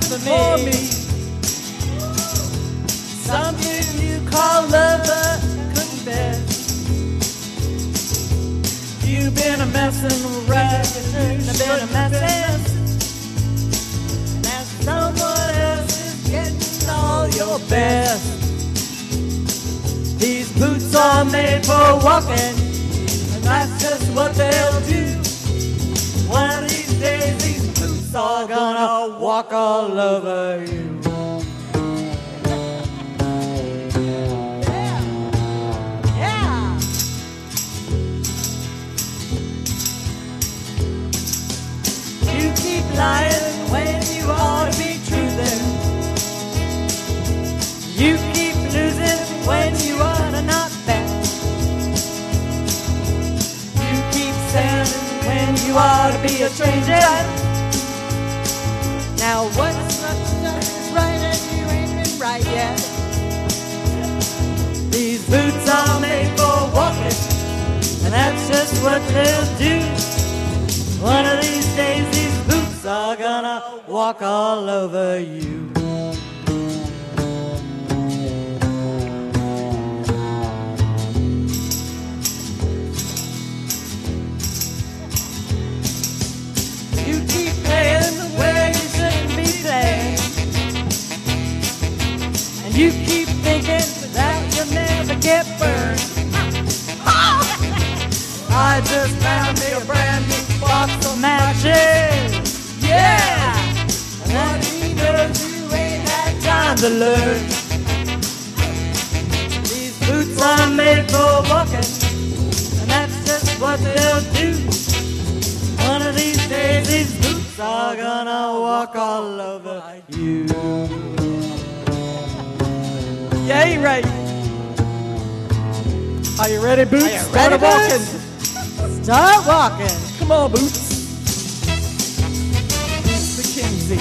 for me. Something you call love, but confess. You've been a messin' around, you've been a messin'. And someone else is getting all your best. These boots are made for walking, and that's just what they'll do. One of these days, these boots are gonna walk all over you. You keep lying when you ought to be truthing. You keep losing when you ought to not bet. You keep standing when you ought to be a stranger. Now what's not done is right and you ain't been right yet. These boots are made for walking, and that's just what they'll do. One of these days, these boots are gonna walk all over you. You keep playing where you shouldn't be playing, and you keep thinking that you'll never get burned. I just found me a brand new box of matches. Yeah! And that he knows you ain't had time to learn. These boots are made for walking, and that's just what they'll do. One of these days, these boots are gonna walk all over you. Yeah, you right. Are you ready, Boots? Are you ready, Start walking. Start walking. Come on, Boots. Boots McKenzie.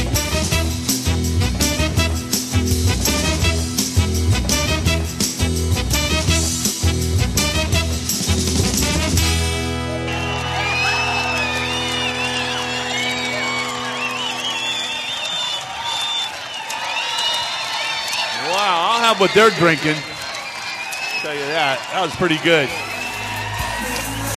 Wow, I'll have what they're drinking. I'll tell you that. That was pretty good.